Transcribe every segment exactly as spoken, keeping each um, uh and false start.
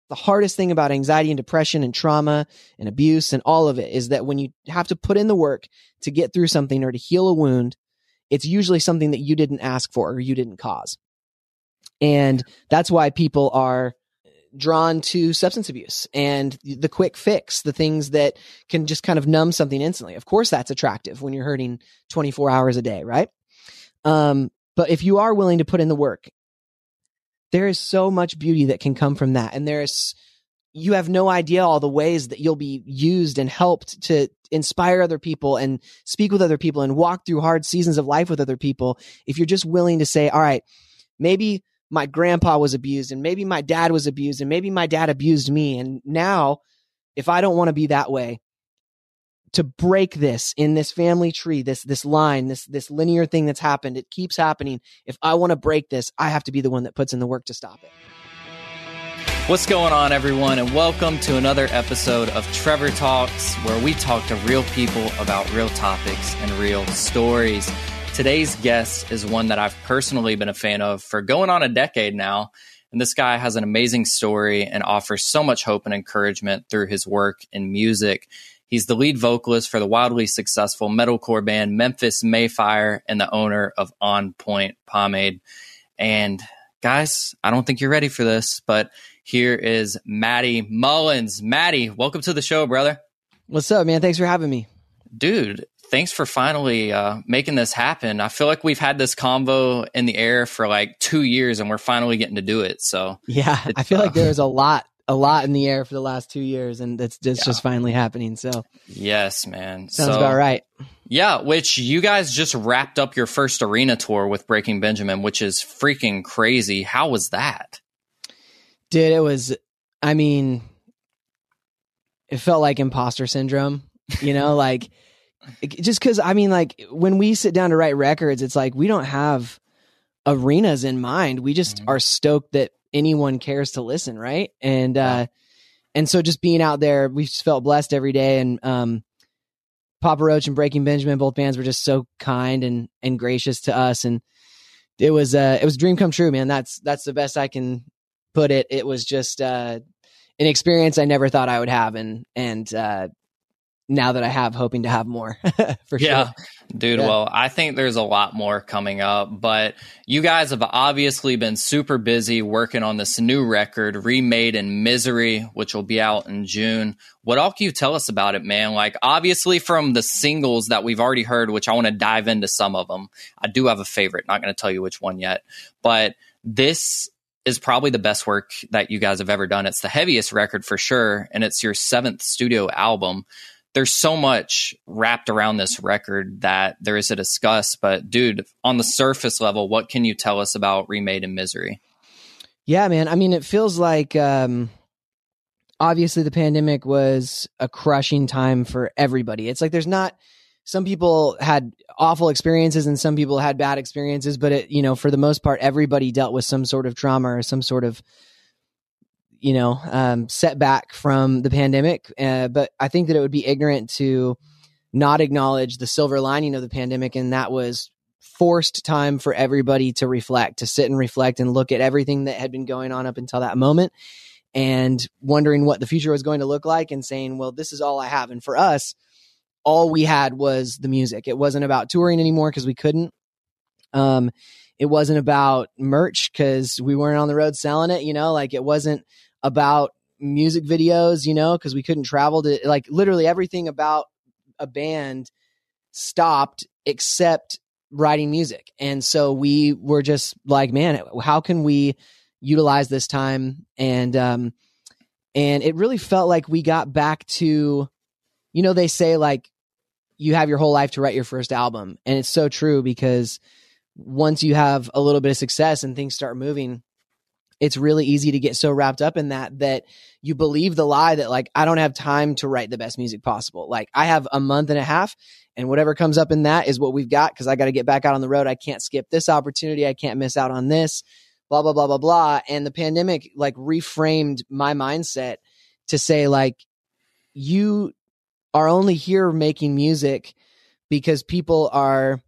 the hardest thing about anxiety and depression and trauma and abuse and all of it is that when you have to put in the work to get through something or to heal a wound, it's usually something that you didn't ask for or you didn't cause. And that's why people are drawn to substance abuse and the quick fix, the things that can just kind of numb something instantly. Of course, that's attractive when you're hurting twenty-four hours a day, right? Um, but if you are willing to put in the work, there is so much beauty that can come from that. And there's, you have no idea all the ways that you'll be used and helped to inspire other people and speak with other people and walk through hard seasons of life with other people. If you're just willing to say, all right, maybe my grandpa was abused and maybe my dad was abused and maybe my dad abused me. And now if I don't want to be that way, to break this in this family tree, this, this line, this, this linear thing that's happened, it keeps happening. If I want to break this, I have to be the one that puts in the work to stop it. What's going on, everyone? And welcome to another episode of Trevor Talks, where we talk to real people about real topics and real stories. Today's guest is one that I've personally been a fan of for going on a decade now. And this guy has an amazing story and offers so much hope and encouragement through his work in music. He's the lead vocalist for the wildly successful metalcore band Memphis Mayfire and the owner of On Point Pomade. And guys, I don't think you're ready for this, but here is Matty Mullins. Matty, welcome to the show, brother. What's up, man? Thanks for having me. Dude, thanks for finally uh, making this happen. I feel like we've had this convo in the air for like two years and we're finally getting to do it. So yeah, I feel uh, like there's a lot, a lot in the air for the last two years and it's just, yeah. just finally happening. So yes, man. Sounds so, about right. Yeah, which you guys just wrapped up your first arena tour with Breaking Benjamin, which is freaking crazy. How was that? Dude, it was, I mean, it felt like imposter syndrome, you know, like just because, I mean, like when we sit down to write records, it's like we don't have arenas in mind. We just mm-hmm. are stoked that anyone cares to listen, right? And yeah. uh, and so just being out there, we just felt blessed every day. And um, Papa Roach and Breaking Benjamin, both bands were just so kind and and gracious to us, and it was uh, it was a dream come true, man. That's that's the best I can put it. It was just uh, an experience I never thought I would have, and and uh, now that I have, hoping to have more for yeah. sure. Dude, yeah. Well, I think there's a lot more coming up, but you guys have obviously been super busy working on this new record, Remade in Misery, which will be out in June. What all can you tell us about it, man? Like, obviously from the singles that we've already heard, which I want to dive into some of them. I do have a favorite, not going to tell you which one yet, but this is probably the best work that you guys have ever done. It's the heaviest record for sure, and it's your seventh studio album. There's so much wrapped around this record that there is to discuss, but dude, on the surface level, what can you tell us about Remade in Misery? Yeah, man. I mean, it feels like, um, obviously the pandemic was a crushing time for everybody. It's like, there's not, some people had awful experiences and some people had bad experiences, but it, you know, for the most part, everybody dealt with some sort of trauma or some sort of, you know, um, setback from the pandemic. Uh, but I think that it would be ignorant to not acknowledge the silver lining of the pandemic. And that was forced time for everybody to reflect, to sit and reflect and look at everything that had been going on up until that moment and wondering what the future was going to look like and saying, well, this is all I have. And for us, all we had was the music. It wasn't about touring anymore because we couldn't. Um, it wasn't about merch because we weren't on the road selling it, you know, like it wasn't about music videos, you know, because we couldn't travel to, like, literally everything about a band stopped except writing music. And so we were just like, man, how can we utilize this time? And, um, and it really felt like we got back to, you know, they say like you have your whole life to write your first album. And it's so true because once you have a little bit of success and things start moving, it's really easy to get so wrapped up in that, that you believe the lie that like, I don't have time to write the best music possible. Like I have a month and a half and whatever comes up in that is what we've got. Cause I got to get back out on the road. I can't skip this opportunity. I can't miss out on this, blah, blah, blah, blah, blah. And the pandemic like reframed my mindset to say like, you are only here making music because people are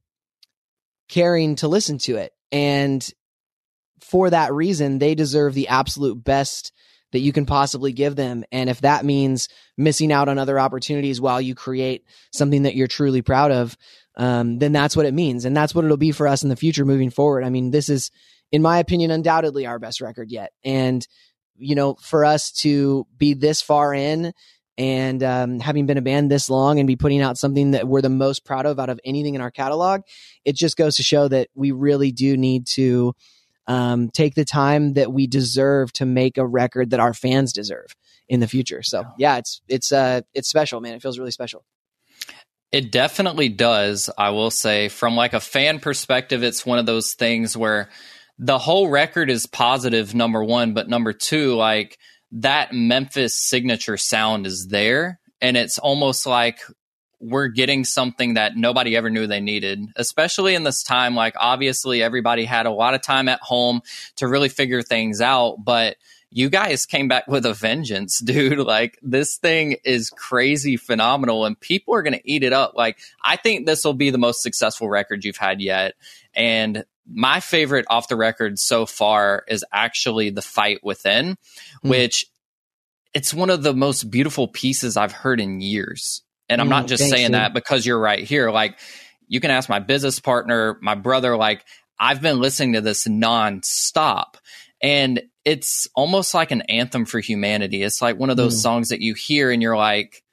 caring to listen to it. And for that reason, they deserve the absolute best that you can possibly give them. And if that means missing out on other opportunities while you create something that you're truly proud of, um, then that's what it means. And that's what it'll be for us in the future moving forward. I mean, this is, in my opinion, undoubtedly our best record yet. And, you know, for us to be this far in and um, having been a band this long and be putting out something that we're the most proud of out of anything in our catalog, it just goes to show that we really do need to um, take the time that we deserve to make a record that our fans deserve in the future. So yeah, it's, it's, uh, it's special, man. It feels really special. It definitely does. I will say, from like a fan perspective, it's one of those things where the whole record is positive, number one, but number two, like that Memphis signature sound is there. And it's almost like we're getting something that nobody ever knew they needed, especially in this time. Like, obviously everybody had a lot of time at home to really figure things out, but you guys came back with a vengeance, dude. Like, this thing is crazy phenomenal and people are going to eat it up. Like, I think this will be the most successful record you've had yet. And my favorite off the record so far is actually The Fight Within, mm. which it's one of the most beautiful pieces I've heard in years. And I'm mm, not just thanks, saying dude. that because you're right here. Like, you can ask my business partner, my brother, like, I've been listening to this nonstop. And it's almost like an anthem for humanity. It's like one of those mm. songs that you hear and you're like,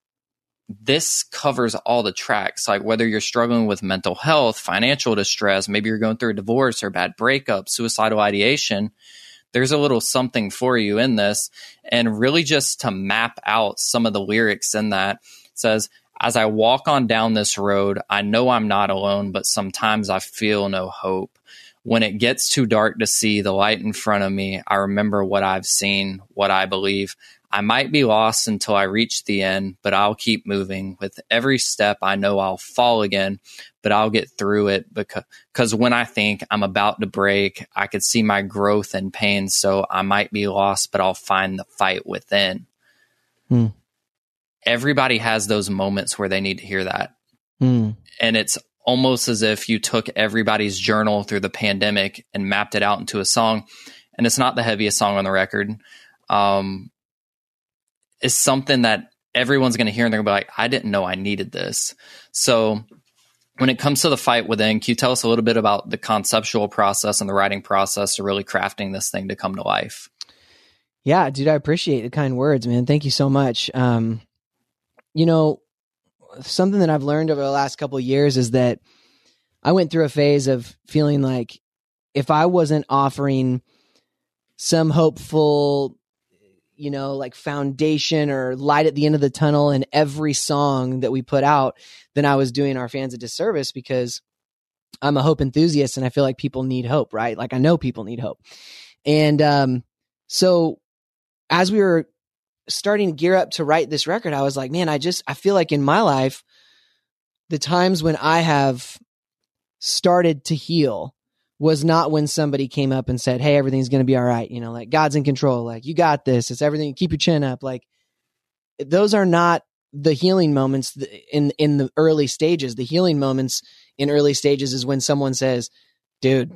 this covers all the tracks. Like, whether you're struggling with mental health, financial distress, maybe you're going through a divorce or bad breakup, suicidal ideation, there's a little something for you in this. And really just to map out some of the lyrics in that, it says, as I walk on down this road, I know I'm not alone, but sometimes I feel no hope. When it gets too dark to see the light in front of me, I remember what I've seen, what I believe. I might be lost until I reach the end, but I'll keep moving. With every step, I know I'll fall again, but I'll get through it because, because when I think I'm about to break, I could see my growth and pain. So I might be lost, but I'll find the fight within. Hmm. Everybody has those moments where they need to hear that. Hmm. And it's almost as if you took everybody's journal through the pandemic and mapped it out into a song. And it's not the heaviest song on the record. Um, it's something that everyone's going to hear and they're going to be like, I didn't know I needed this. So when it comes to The Fight Within, can you tell us a little bit about the conceptual process and the writing process to really crafting this thing to come to life? Yeah, dude, I appreciate the kind words, man. Thank you so much. Um, you know, something that I've learned over the last couple of years is that I went through a phase of feeling like if I wasn't offering some hopeful, you know, like foundation or light at the end of the tunnel in every song that we put out, then I was doing our fans a disservice, because I'm a hope enthusiast and I feel like people need hope, right? Like, I know people need hope. And um, so as we were starting to gear up to write this record, I was like, man, I just, I feel like in my life, the times when I have started to heal was not when somebody came up and said, hey, everything's going to be all right. You know, like, God's in control. Like, you got this. It's everything. Keep your chin up. Like, those are not the healing moments in, in the early stages. The healing moments in early stages is when someone says, dude,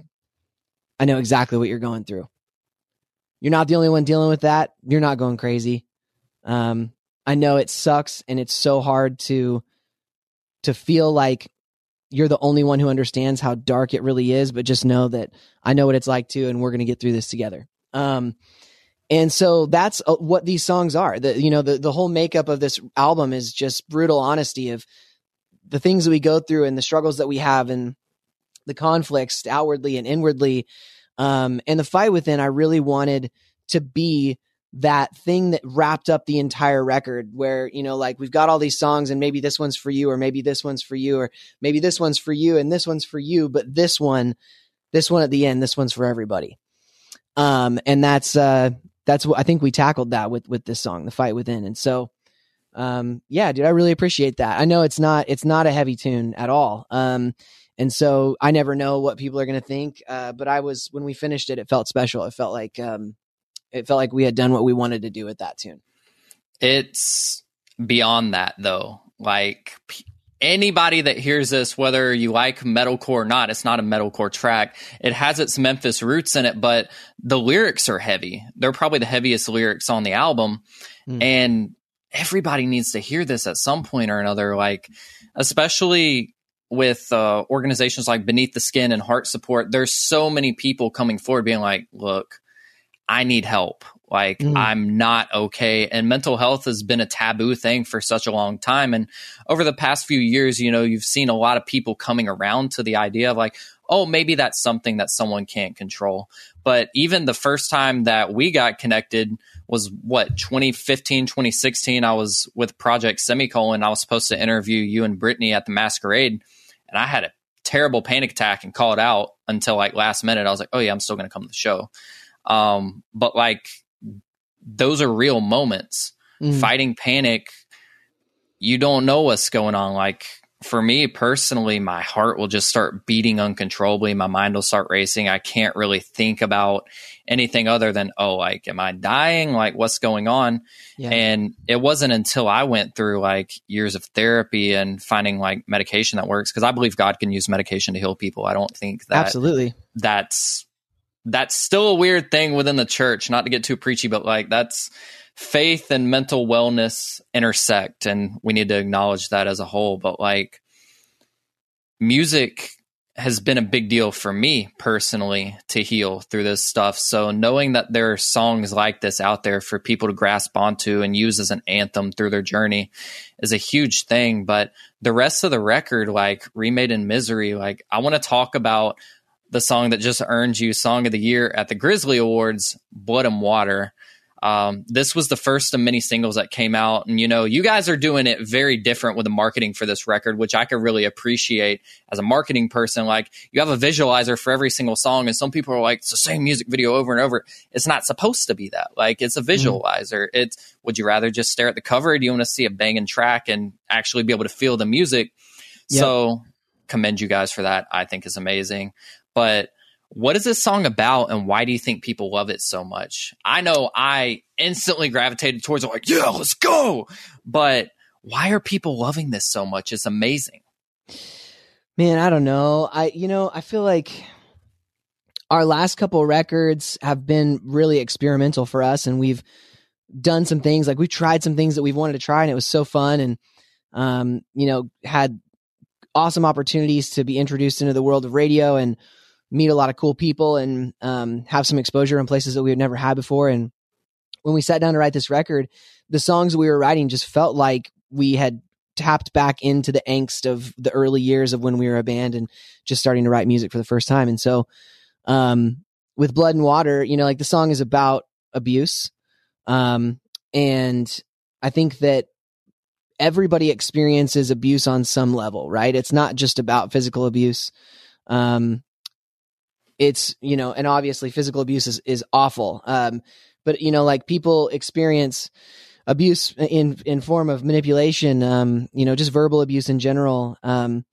I know exactly what you're going through. You're not the only one dealing with that. You're not going crazy. Um, I know it sucks and it's so hard to, to feel like you're the only one who understands how dark it really is, but just know that I know what it's like too, and we're going to get through this together. Um, and so that's uh, what these songs are. The, you know, the, the whole makeup of this album is just brutal honesty of the things that we go through and the struggles that we have and the conflicts outwardly and inwardly. Um, and The Fight Within, I really wanted to be that thing that wrapped up the entire record, where, you know, like, we've got all these songs and maybe this one's for you, or maybe this one's for you, or maybe this one's for you and this one's for you, but this one, this one at the end, this one's for everybody. Um, and that's, uh, that's what I think we tackled that with, with this song, The Fight Within. And so, um, yeah, dude, I really appreciate that. I know it's not, it's not a heavy tune at all. Um, and so I never know what people are going to think. Uh, but I was, when we finished it, it felt special. It felt like, um, It felt like we had done what we wanted to do with that tune. It's beyond that, though. Like, anybody that hears this, whether you like metalcore or not, it's not a metalcore track. It has its Memphis roots in it, but the lyrics are heavy. They're probably the heaviest lyrics on the album. Mm. And everybody needs to hear this at some point or another, like, especially with uh, organizations like Beneath the Skin and Heart Support. There's so many people coming forward being like, look, I need help. Like, mm. I'm not okay. And mental health has been a taboo thing for such a long time. And over the past few years, you know, you've seen a lot of people coming around to the idea of like, oh, maybe that's something that someone can't control. But even the first time that we got connected was what, twenty fifteen, twenty sixteen. I was with Project Semicolon. I was supposed to interview you and Brittany at the Masquerade. And I had a terrible panic attack and called out until like last minute. I was like, oh yeah, I'm still going to come to the show. Um, but like, those are real moments. Mm. Fighting panic, you don't know what's going on. Like, for me personally, my heart will just start beating uncontrollably. My mind will start racing. I can't really think about anything other than, oh, like, am I dying? Like, what's going on? Yeah. And it wasn't until I went through like years of therapy and finding like medication that works, because I believe God can use medication to heal people. I don't think that absolutely that's that's still a weird thing within the church, not to get too preachy, but like, that's faith and mental wellness intersect, and we need to acknowledge that as a whole. But like, music has been a big deal for me personally to heal through this stuff. So knowing that there are songs like this out there for people to grasp onto and use as an anthem through their journey is a huge thing. But the rest of the record, like Remade in Misery, like, I want to talk about the song that just earned you Song of the Year at the Grizzly Awards, Blood and Water. Um, this was the first of many singles that came out. And, you know, you guys are doing it very different with the marketing for this record, which I could really appreciate as a marketing person. Like, you have a visualizer for every single song, and some people are like, it's the same music video over and over. It's not supposed to be that. Like, it's a visualizer. Mm-hmm. It's, would you rather just stare at the cover, or do you want to see a banging track and actually be able to feel the music? Yep. So commend you guys for that. I think is amazing. But what is this song about, and why do you think people love it so much? I know I instantly gravitated towards it, like, yeah, let's go. But why are people loving this so much? It's amazing. Man, I don't know. I, you know, I feel like our last couple records have been really experimental for us, and we've done some things, like we've tried some things that we've wanted to try, and it was so fun, and, um, you know, had awesome opportunities to be introduced into the world of radio and meet a lot of cool people, and um, have some exposure in places that we had never had before. And when we sat down to write this record, the songs we were writing just felt like we had tapped back into the angst of the early years of when we were a band and just starting to write music for the first time. And so um, with Blood and Water, you know, like, the song is about abuse. Um, and I think that everybody experiences abuse on some level, right? It's not just about physical abuse. Um, It's, you know, and obviously physical abuse is, is awful. Um, but, you know, like, people experience abuse in, in form of manipulation, um, you know, just verbal abuse in general, um,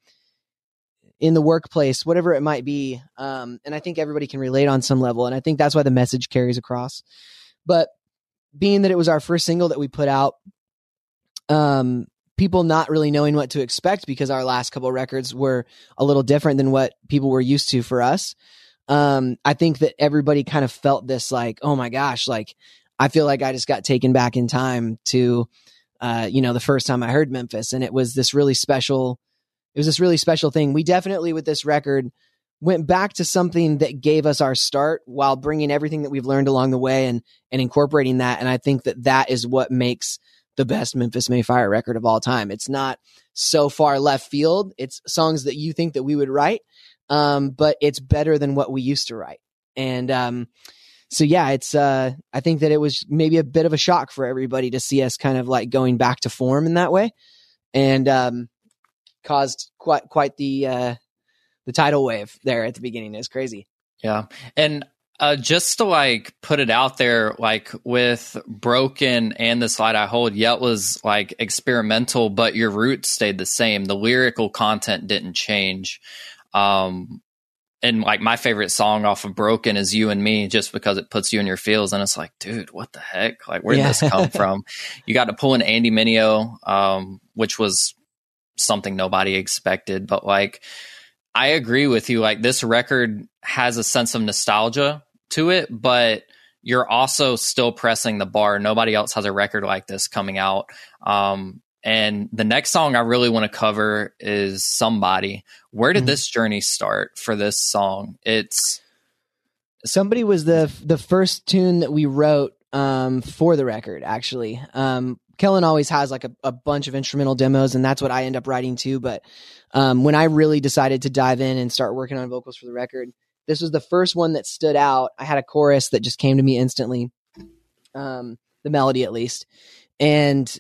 in the workplace, whatever it might be. Um, and I think everybody can relate on some level. And I think that's why the message carries across. But being that it was our first single that we put out, um, people not really knowing what to expect, because our last couple of records were a little different than what people were used to for us. Um, I think that everybody kind of felt this, like, oh my gosh, like, I feel like I just got taken back in time to, uh, you know, the first time I heard Memphis. And it was this really special, it was this really special thing. We definitely, with this record, went back to something that gave us our start, while bringing everything that we've learned along the way and, and incorporating that. And I think that that is what makes the best Memphis May Fire record of all time. It's not so far left field. It's songs that you think that we would write. Um, but it's better than what we used to write. And, um, so yeah, it's, uh, I think that it was maybe a bit of a shock for everybody to see us kind of like going back to form in that way, and, um, caused quite, quite the, uh, the tidal wave there at the beginning. It was crazy. Yeah. And, uh, just to like put it out there, like with Broken and The Slide I Hold, yeah, it was like experimental, but your roots stayed the same. The lyrical content didn't change. Um, and like my favorite song off of Broken is You and Me, just because it puts you in your feels. And it's like, dude, what the heck? Like, where did yeah. this come from? You got to pull in Andy Mineo, um, which was something nobody expected. But like, I agree with you. Like, this record has a sense of nostalgia to it, but you're also still pressing the bar. Nobody else has a record like this coming out. Um, and the next song I really want to cover is Somebody. Where did mm-hmm. this journey start for this song? It's Somebody was the the first tune that we wrote um, for the record, actually. Um, Kellen always has like a, a bunch of instrumental demos, and that's what I end up writing too. But um, when I really decided to dive in and start working on vocals for the record, this was the first one that stood out. I had a chorus that just came to me instantly, um, the melody at least. And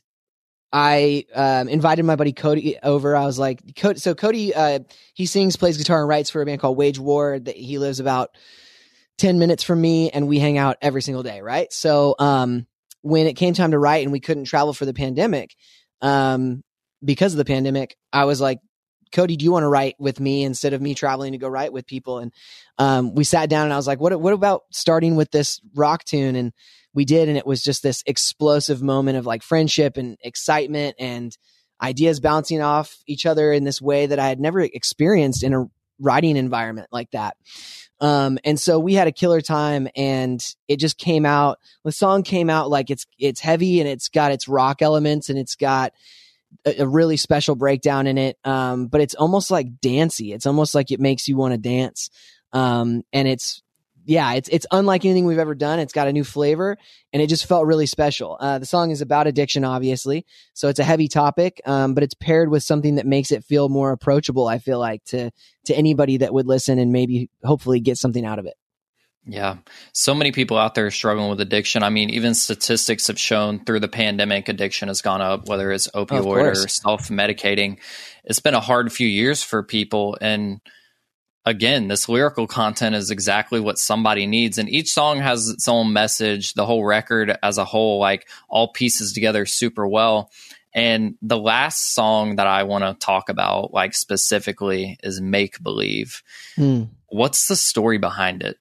I um, invited my buddy Cody over. I was like, Cody, so Cody, uh, he sings, plays guitar, and writes for a band called Wage War. That he lives about ten minutes from me, and we hang out every single day, right? So um, when it came time to write and we couldn't travel for the pandemic, um, because of the pandemic, I was like, Cody, do you want to write with me instead of me traveling to go write with people? And um, we sat down and I was like, what, what about starting with this rock tune? And we did. And it was just this explosive moment of like friendship and excitement and ideas bouncing off each other in this way that I had never experienced in a writing environment like that. Um, and so we had a killer time, and it just came out, the song came out like it's, it's heavy, and it's got its rock elements, and it's got a, a really special breakdown in it. Um, but it's almost like dancey. It's almost like it makes you want to dance. Um, and it's, yeah, it's, it's unlike anything we've ever done. It's got a new flavor, and it just felt really special. Uh, the song is about addiction, obviously. So it's a heavy topic, um, but it's paired with something that makes it feel more approachable, I feel like, to, to anybody that would listen and maybe hopefully get something out of it. Yeah. So many people out there struggling with addiction. I mean, even statistics have shown through the pandemic, addiction has gone up, whether it's opioid or self-medicating. It's been a hard few years for people. And again, this lyrical content is exactly what somebody needs. And each song has its own message. The whole record as a whole, like, all pieces together super well. And the last song that I want to talk about, like, specifically, is Make Believe. Mm. What's the story behind it?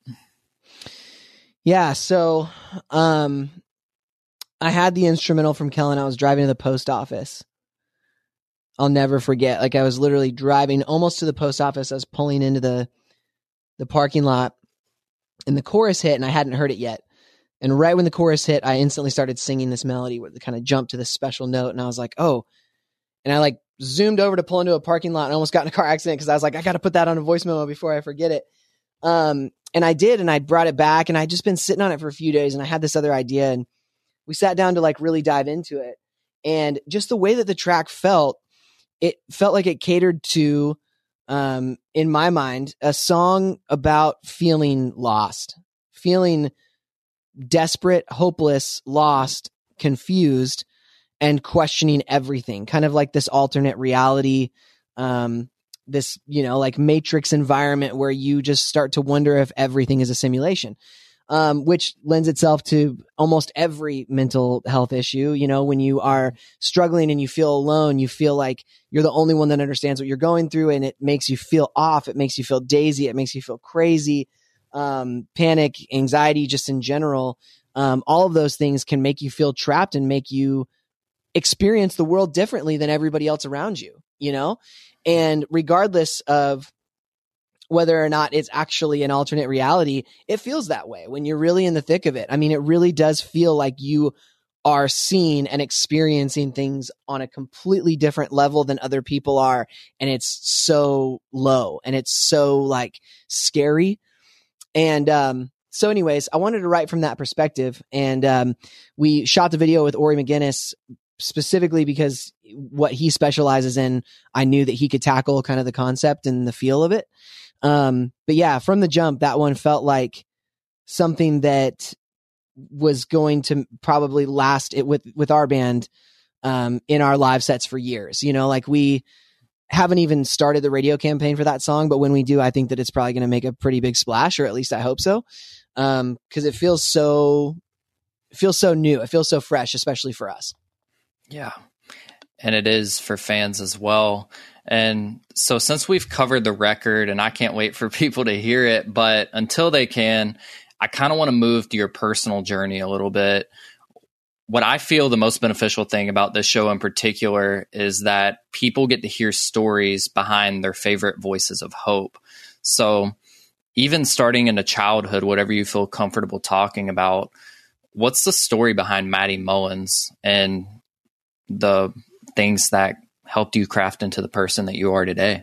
Yeah. So, um, I had the instrumental from Kellen. I was driving to the post office. I'll never forget. Like, I was literally driving almost to the post office. I was pulling into the the parking lot, and the chorus hit, and I hadn't heard it yet. And right when the chorus hit, I instantly started singing this melody where it kind of jumped to this special note. And I was like, oh, and I like zoomed over to pull into a parking lot and almost got in a car accident because I was like, I got to put that on a voice memo before I forget it. Um, and I did, and I brought it back, and I'd just been sitting on it for a few days, and I had this other idea, and we sat down to like really dive into it. And just the way that the track felt, it felt like it catered to, um, in my mind, a song about feeling lost, feeling desperate, hopeless, lost, confused, and questioning everything. Kind of like this alternate reality, um, this, you know, like Matrix environment where you just start to wonder if everything is a simulation. Um, which lends itself to almost every mental health issue. You know, when you are struggling and you feel alone, you feel like you're the only one that understands what you're going through, and it makes you feel off. It makes you feel daisy. It makes you feel crazy, um, panic, anxiety, just in general. Um, all of those things can make you feel trapped and make you experience the world differently than everybody else around you, you know? And regardless of whether or not it's actually an alternate reality, it feels that way when you're really in the thick of it. I mean, it really does feel like you are seeing and experiencing things on a completely different level than other people are. And it's so low, and it's so like scary. And, um, so anyways, I wanted to write from that perspective. And, um, we shot the video with Ori McGinnis specifically because what he specializes in, I knew that he could tackle kind of the concept and the feel of it. Um, but yeah, from the jump, that one felt like something that was going to probably last it with, with our band, um, in our live sets for years. You know, like, we haven't even started the radio campaign for that song, but when we do, I think that it's probably going to make a pretty big splash, or at least I hope so. Um, cause it feels so, it feels so new. It feels so fresh, especially for us. Yeah. And it is for fans as well. And so since we've covered the record, and I can't wait for people to hear it, but until they can, I kind of want to move to your personal journey a little bit. what I feel the most beneficial thing about this show in particular is that people get to hear stories behind their favorite voices of hope. So even starting into childhood, whatever you feel comfortable talking about, what's the story behind Maddie Mullins and the things that helped you craft into the person that you are today?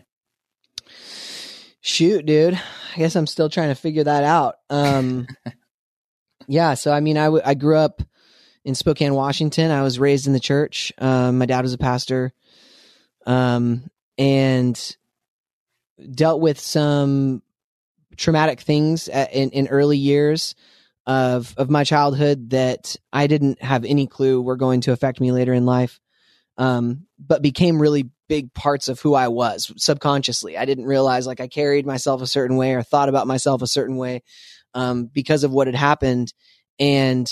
Shoot, dude. I guess I'm still trying to figure that out. Um, yeah. So, I mean, I, w- I grew up in Spokane, Washington. I was raised in the church. Um, my dad was a pastor, um, and dealt with some traumatic things at, in, in early years of, of my childhood that I didn't have any clue were going to affect me later in life. Um, but became really big parts of who I was subconsciously. I didn't realize like I carried myself a certain way or thought about myself a certain way, um, because of what had happened. And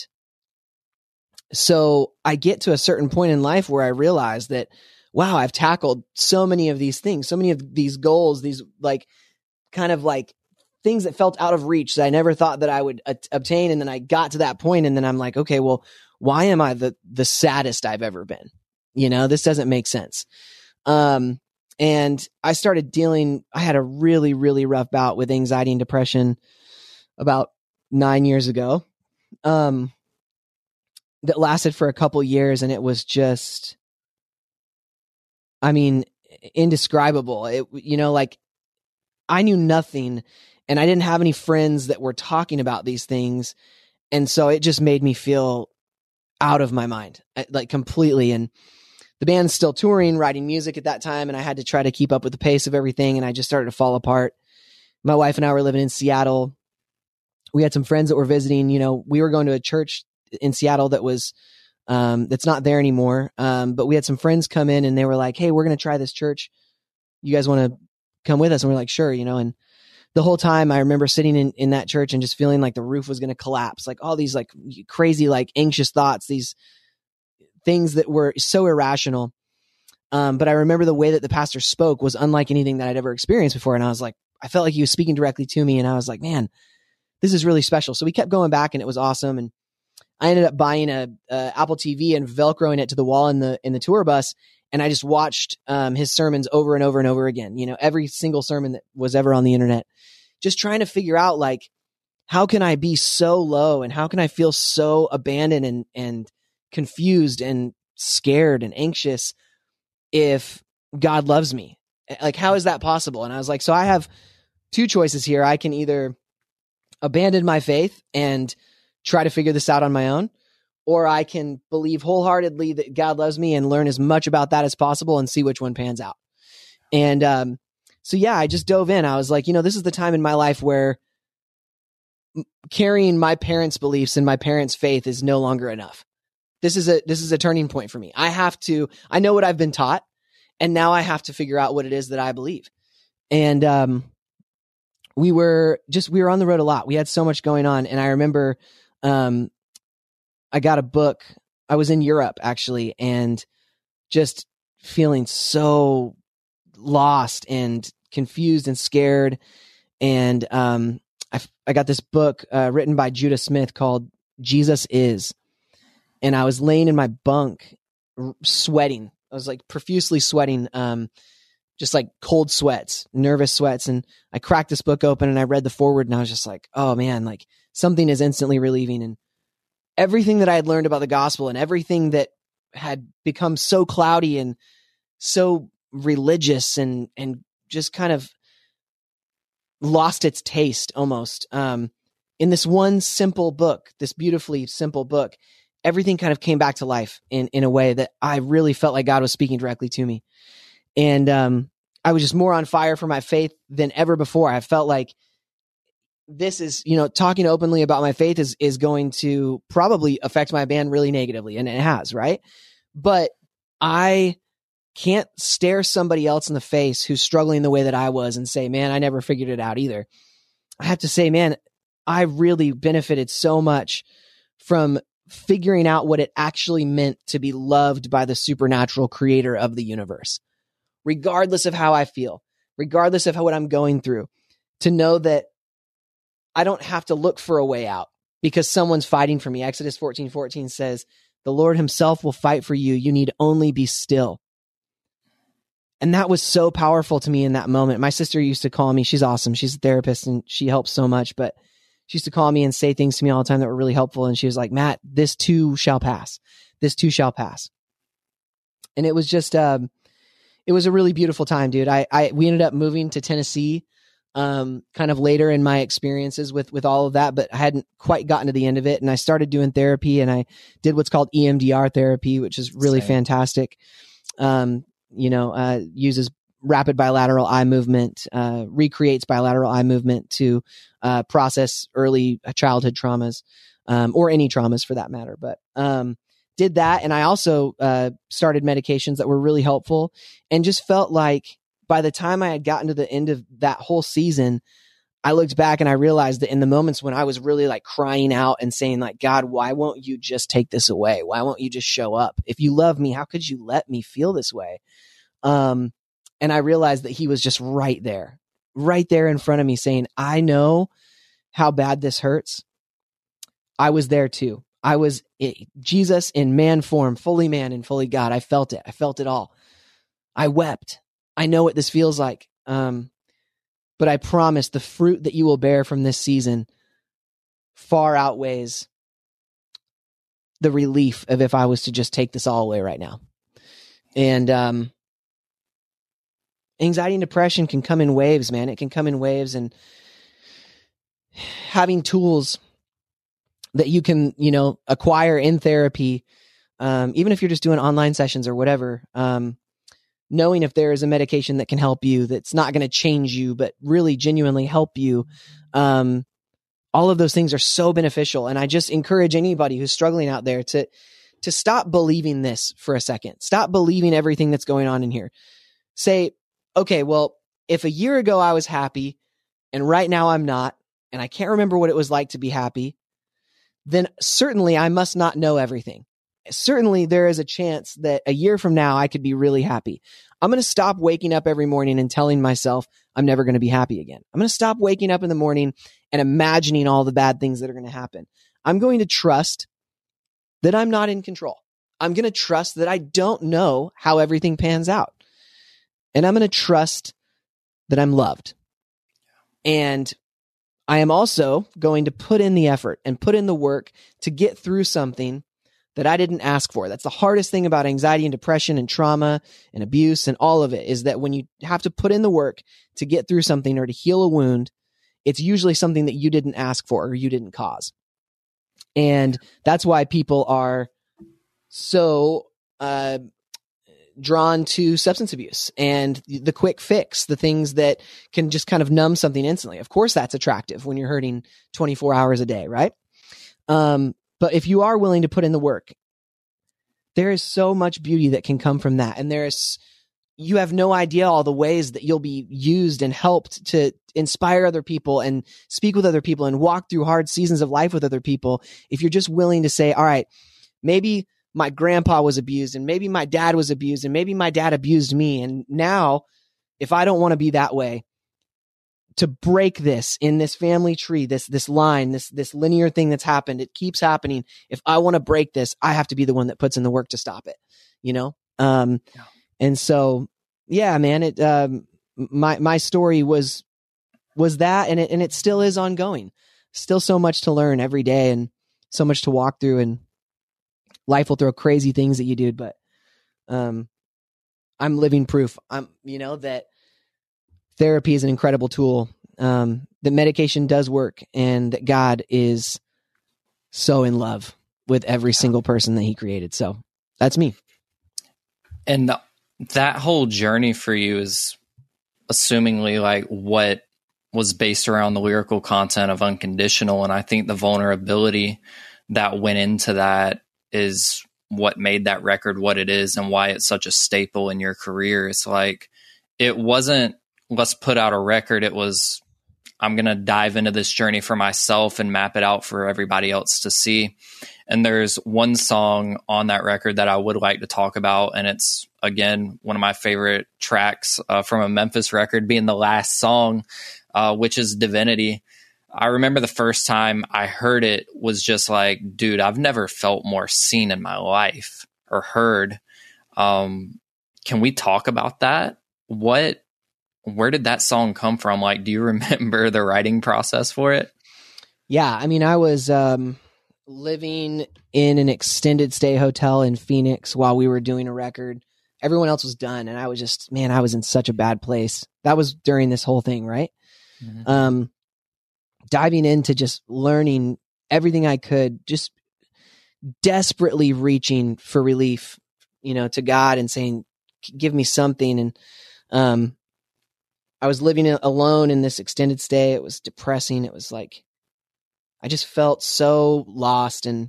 so I get to a certain point in life where I realize that, wow, I've tackled so many of these things, so many of these goals, these like kind of like things that felt out of reach that I never thought that I would a- obtain. And then I got to that point and then I'm like, okay, well, why am I the, the saddest I've ever been? You know, this doesn't make sense. Um, and I started dealing, I had a really, really rough bout with anxiety and depression about nine years ago. Um, that lasted for a couple years and it was just, I mean, indescribable. It, you know, like I knew nothing and I didn't have any friends that were talking about these things. And so it just made me feel out of my mind, like completely. And the band's still touring, writing music at that time. And I had to try to keep up with the pace of everything. And I just started to fall apart. My wife and I were living in Seattle. We had some friends that were visiting, you know, we were going to a church in Seattle that was, um, that's not there anymore. Um, but we had some friends come in and they were like, hey, we're going to try this church. You guys want to come with us? And we're like, sure. You know, and the whole time I remember sitting in, in that church and just feeling like the roof was going to collapse, like all these like crazy, like anxious thoughts, these things that were so irrational. Um, but I remember the way that the pastor spoke was unlike anything that I'd ever experienced before. And I was like, I felt like he was speaking directly to me. And I was like, man, this is really special. So we kept going back and it was awesome. And I ended up buying a, a Apple T V and Velcroing it to the wall in the, in the tour bus. And I just watched, um, his sermons over and over and over again, you know, every single sermon that was ever on the internet, just trying to figure out like, how can I be so low and how can I feel so abandoned and, and confused and scared and anxious if God loves me? Like, how is that possible? And I was like, so I have two choices here. I can either abandon my faith and try to figure this out on my own, or I can believe wholeheartedly that God loves me and learn as much about that as possible and see which one pans out. And, um, so yeah, I just dove in. I was like, you know, this is the time in my life where carrying my parents' beliefs and my parents' faith is no longer enough. This is a, this is a turning point for me. I have to, I know what I've been taught and now I have to figure out what it is that I believe. And, um, we were just, we were on the road a lot. We had so much going on. And I remember, um, I got a book. I was in Europe actually, and just feeling so lost and confused and scared. And, um, I, I got this book, uh, written by Judah Smith called Jesus Is. And I was laying in my bunk r- sweating. I was like profusely sweating, um, just like cold sweats, nervous sweats. And I cracked this book open and I read the foreword and I was just like, oh man, like something is instantly relieving. And everything that I had learned about the gospel and everything that had become so cloudy and so religious and, and just kind of lost its taste almost, um, in this one simple book, this beautifully simple book, everything kind of came back to life in, in a way that I really felt like God was speaking directly to me. And, um, I was just more on fire for my faith than ever before. I felt like this is, you know, talking openly about my faith is, is going to probably affect my band really negatively. And it has, right? But I can't stare somebody else in the face who's struggling the way that I was and say, man, I never figured it out either. I have to say, man, I really benefited so much from figuring out what it actually meant to be loved by the supernatural creator of the universe, regardless of how I feel, regardless of how, what I'm going through, to know that I don't have to look for a way out because someone's fighting for me. Exodus fourteen fourteen says The Lord himself will fight for you. You need only be still. And that was so powerful to me in that moment. My sister used to call me, she's awesome. She's a therapist and she helps so much, but she used to call me and say things to me all the time that were really helpful. And she was like, Matt, this too shall pass. This too shall pass. And it was just, um, it was a really beautiful time, dude. I, I, we ended up moving to Tennessee, um, kind of later in my experiences with, with all of that, but I hadn't quite gotten to the end of it. And I started doing therapy, and I did what's called E M D R therapy, which is really Same. fantastic. Um, you know, uh, uses rapid bilateral eye movement, uh, recreates bilateral eye movement to, uh, process early childhood traumas, um, or any traumas for that matter. But, um, did that. And I also, uh, started medications that were really helpful, and just felt like by the time I had gotten to the end of that whole season, I looked back and I realized that in the moments when I was really like crying out and saying like, God, why won't you just take this away? Why won't you just show up? If you love me, how could you let me feel this way? Um, and I realized that he was just right there, right there in front of me saying, I know how bad this hurts. I was there too. I was it, Jesus in man form, fully man and fully God. I felt it. I felt it all. I wept. I know what this feels like. Um, but I promise the fruit that you will bear from this season far outweighs the relief of if I was to just take this all away right now. And, um, anxiety and depression can come in waves, man. It can come in waves, and having tools that you can, you know, acquire in therapy, um, even if you're just doing online sessions or whatever, um, knowing if there is a medication that can help you, that's not going to change you, but really genuinely help you. Um, all of those things are so beneficial. And I just encourage anybody who's struggling out there to, to stop believing this for a second. Stop believing everything that's going on in here. Say, okay, well, if a year ago I was happy and right now I'm not, and I can't remember what it was like to be happy, then certainly I must not know everything. Certainly there is a chance that a year from now I could be really happy. I'm going to stop waking up every morning and telling myself I'm never going to be happy again. I'm going to stop waking up in the morning and imagining all the bad things that are going to happen. I'm going to trust that I'm not in control. I'm going to trust that I don't know how everything pans out. And I'm going to trust that I'm loved. And I am also going to put in the effort and put in the work to get through something that I didn't ask for. That's the hardest thing about anxiety and depression and trauma and abuse and all of it, is that when you have to put in the work to get through something or to heal a wound, it's usually something that you didn't ask for or you didn't cause. And that's why people are so uh, drawn to substance abuse and the quick fix, the things that can just kind of numb something instantly. Of course, that's attractive when you're hurting twenty-four hours a day, right? Um, but if you are willing to put in the work, there is so much beauty that can come from that. And there is, you have no idea all the ways that you'll be used and helped to inspire other people and speak with other people and walk through hard seasons of life with other people. If you're just willing to say, all right, maybe my grandpa was abused and maybe my dad was abused and maybe my dad abused me. And now if I don't want to be that way, to break this in this family tree, this, this line, this, this linear thing that's happened, it keeps happening. If I want to break this, I have to be the one that puts in the work to stop it, you know? Um, yeah. And so, yeah, man, it, um, my, my story was, was that, and it, and it still is ongoing, still so much to learn every day and so much to walk through, and life will throw crazy things at you, dude. But, um, I'm living proof. I'm, you know, that therapy is an incredible tool. Um, that medication does work, and that God is so in love with every single person that he created. So that's me. And the, that whole journey for you is assumingly like what was based around the lyrical content of Unconditional. And I think the vulnerability that went into that is what made that record what it is and why it's such a staple in your career. It's like, it wasn't, let's put out a record. It was, I'm going to dive into this journey for myself and map it out for everybody else to see. And there's one song on that record that I would like to talk about. And it's, again, one of my favorite tracks uh, from a Memphis record, being the last song, uh, which is Divinity. I remember the first time I heard it was just like, dude, I've never felt more seen in my life or heard. Um, can we talk about that? What, where did that song come from? Like, do you remember the writing process for it? Yeah. I mean, I was um, living in an extended stay hotel in Phoenix while we were doing a record. Everyone else was done. And I was just, man, I was in such a bad place. That was during this whole thing, right? Mm-hmm. Um, diving into just learning everything I could, just desperately reaching for relief, you know, to God and saying, give me something. And um, I was living alone in this extended stay. It was depressing. It was like, I just felt so lost. And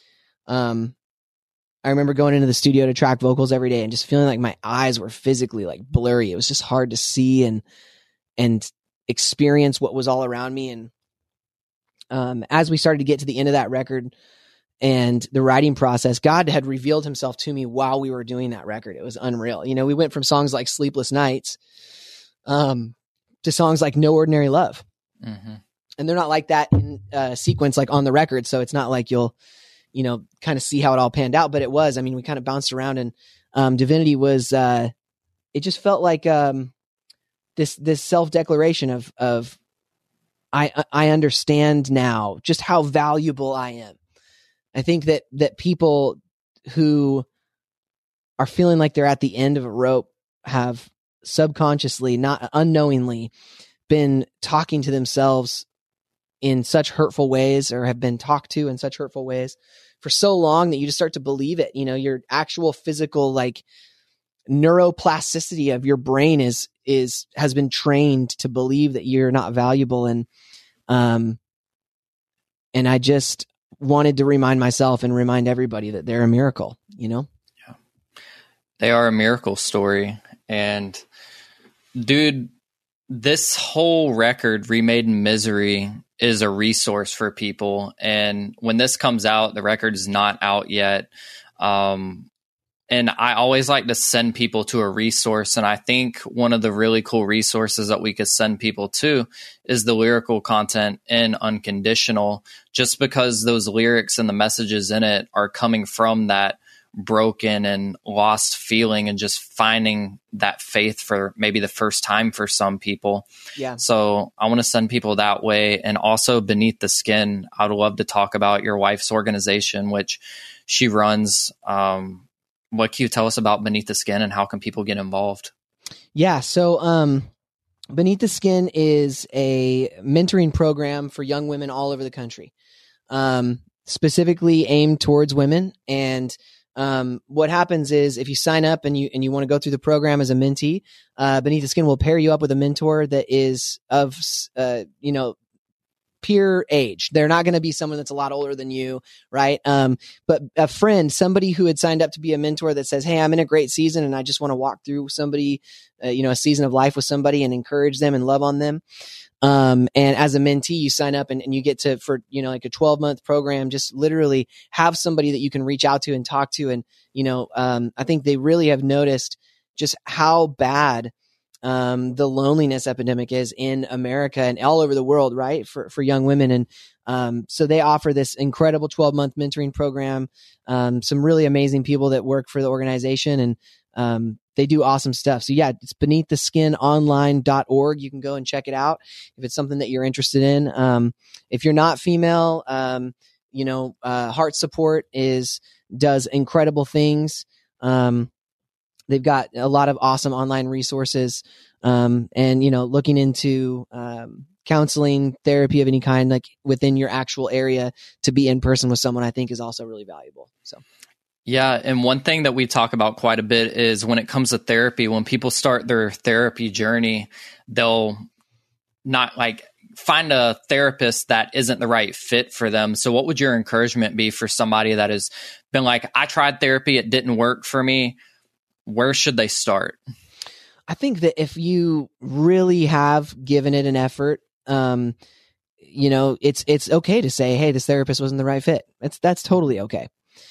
um, I remember going into the studio to track vocals every day and just feeling like my eyes were physically like blurry. It was just hard to see and, and experience what was all around me. And um, as we started to get to the end of that record and the writing process, God had revealed himself to me while we were doing that record. It was unreal. You know, we went from songs like Sleepless Nights um, to songs like No Ordinary Love. Mm-hmm. And they're not like that in uh, sequence, like on the record. So it's not like you'll, you know, kind of see how it all panned out, but it was, I mean, we kind of bounced around, and um, Divinity was, uh, it just felt like um, this, this self-declaration of, of, I, I understand now just how valuable I am. I think that, that people who are feeling like they're at the end of a rope have subconsciously, not unknowingly, been talking to themselves in such hurtful ways, or have been talked to in such hurtful ways for so long that you just start to believe it. You know, your actual physical, like, neuroplasticity of your brain is, is, has been trained to believe that you're not valuable. And, um, and I just wanted to remind myself and remind everybody that they're a miracle, you know? Yeah. They are a miracle story. And dude, this whole record, Remade in Misery, is a resource for people. And when this comes out, the record is not out yet. Um, and I always like to send people to a resource. And I think one of the really cool resources that we could send people to is the lyrical content in Unconditional, just because those lyrics and the messages in it are coming from that broken and lost feeling and just finding that faith for maybe the first time for some people. Yeah. So I want to send people that way. And also Beneath the Skin, I would love to talk about your wife's organization, which she runs. Um, what can you tell us about Beneath the Skin, and how can people get involved? Yeah. So, um, Beneath the Skin is a mentoring program for young women all over the country, um, specifically aimed towards women. And Um, what happens is if you sign up and you, and you want to go through the program as a mentee, uh, Beneath the Skin will pair you up with a mentor that is of, uh, you know, peer age. They're not going to be someone that's a lot older than you. Right. Um, but a friend, somebody who had signed up to be a mentor that says, hey, I'm in a great season and I just want to walk through somebody, uh, you know, a season of life with somebody and encourage them and love on them. Um, and as a mentee, you sign up and, and you get to, for, you know, like a twelve month program, just literally have somebody that you can reach out to and talk to. And, you know, um, I think they really have noticed just how bad, um, the loneliness epidemic is in America and all over the world, right? For, for young women. And, um, so they offer this incredible twelve month mentoring program, um, some really amazing people that work for the organization, and, um, they do awesome stuff. So yeah, it's beneath the skin online dot org. You can go and check it out if it's something that you're interested in. Um, if you're not female, um, you know, uh, Heart Support is, does incredible things. Um, they've got a lot of awesome online resources. Um, and, you know, looking into, um, counseling, therapy of any kind, like within your actual area to be in person with someone, I think is also really valuable. So. Yeah. And one thing that we talk about quite a bit is when it comes to therapy, when people start their therapy journey, they'll not like find a therapist that isn't the right fit for them. So what would your encouragement be for somebody that has been like, I tried therapy, it didn't work for me? Where should they start? I think that if you really have given it an effort, um, you know, it's, it's okay to say, hey, this therapist wasn't the right fit. That's, that's totally okay.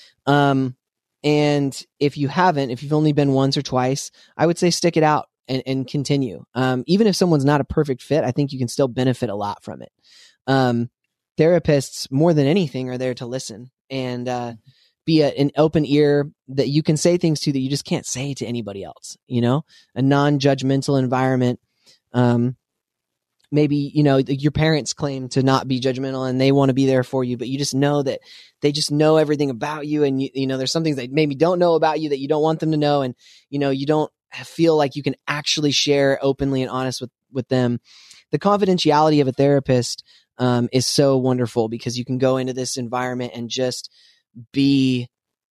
Um, And if you haven't, if you've only been once or twice, I would say stick it out and, and continue. Um, even if someone's not a perfect fit, I think you can still benefit a lot from it. Um, therapists, more than anything, are there to listen and uh, be a, an open ear that you can say things to that you just can't say to anybody else. You know, a non-judgmental environment. Um, maybe, you know, your parents claim to not be judgmental and they want to be there for you, but you just know that they just know everything about you. And, you, you know, there's some things they maybe don't know about you that you don't want them to know. And, you know, you don't feel like you can actually share openly and honest with, with them. The confidentiality of a therapist um, is so wonderful because you can go into this environment and just be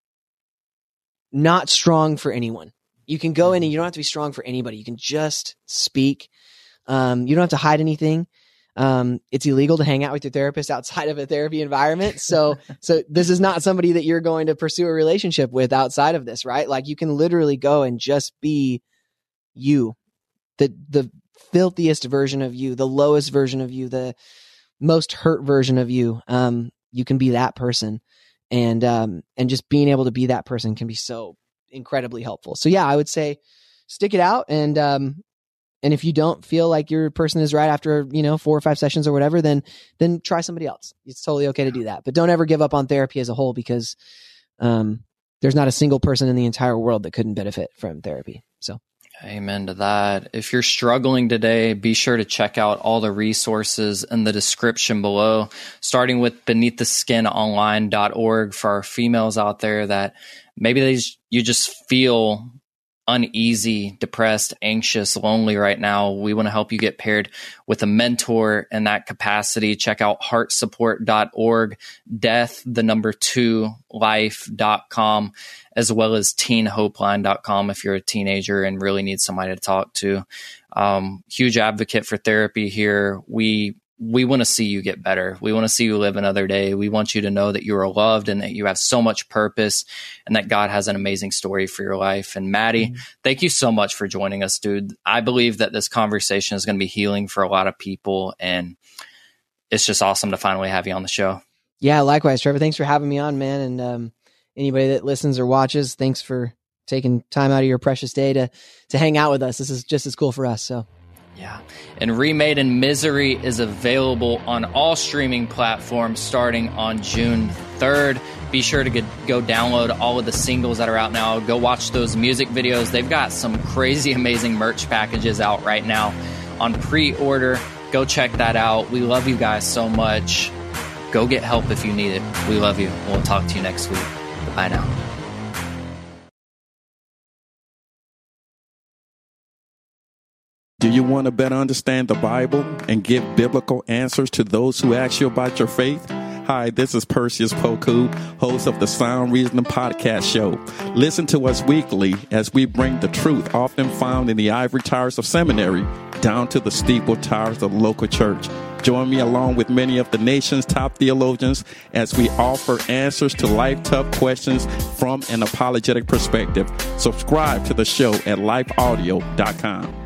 not strong for anyone. You can go in and you don't have to be strong for anybody. You can just speak. Um, you don't have to hide anything. Um, it's illegal to hang out with your therapist outside of a therapy environment. So, so this is not somebody that you're going to pursue a relationship with outside of this, right? Like you can literally go and just be you, the, the filthiest version of you, the lowest version of you, the most hurt version of you. Um, you can be that person, and, um, and just being able to be that person can be so incredibly helpful. So yeah, I would say stick it out. And, um, And if you don't feel like your person is right after, you know, four or five sessions or whatever, then then try somebody else. It's totally okay to do that. But don't ever give up on therapy as a whole, because um, there's not a single person in the entire world that couldn't benefit from therapy. So, amen to that. If you're struggling today, be sure to check out all the resources in the description below, starting with beneath the skin online dot org for our females out there that maybe they you just feel uneasy, depressed, anxious, lonely right now. We want to help you get paired with a mentor in that capacity. Check out heart support dot org, death, the number two, life dot com, as well as teen hope line dot com if you're a teenager and really need somebody to talk to. Um, huge advocate for therapy here. We We want to see you get better. We want to see you live another day. We want you to know that you are loved and that you have so much purpose and that God has an amazing story for your life. And Maddie, mm-hmm. thank you so much for joining us, dude. I believe that this conversation is going to be healing for a lot of people, and it's just awesome to finally have you on the show. Yeah, likewise, Trevor. Thanks for having me on, man. And um, anybody that listens or watches, thanks for taking time out of your precious day to to hang out with us. This is just as cool for us. So. Yeah. And Remade in Misery is available on all streaming platforms starting on June third. Be sure to get, go download all of the singles that are out now. Go watch those music videos. They've got some crazy, amazing merch packages out right now on pre-order. Go check that out. We love you guys so much. Go get help if you need it. We love you. We'll talk to you next week. Bye now. Do you want to better understand the Bible and give biblical answers to those who ask you about your faith? Hi, this is Perseus Poku, host of the Sound Reasoning Podcast Show. Listen to us weekly as we bring the truth often found in the ivory towers of seminary down to the steeple towers of the local church. Join me along with many of the nation's top theologians as we offer answers to life-tough questions from an apologetic perspective. Subscribe to the show at life audio dot com.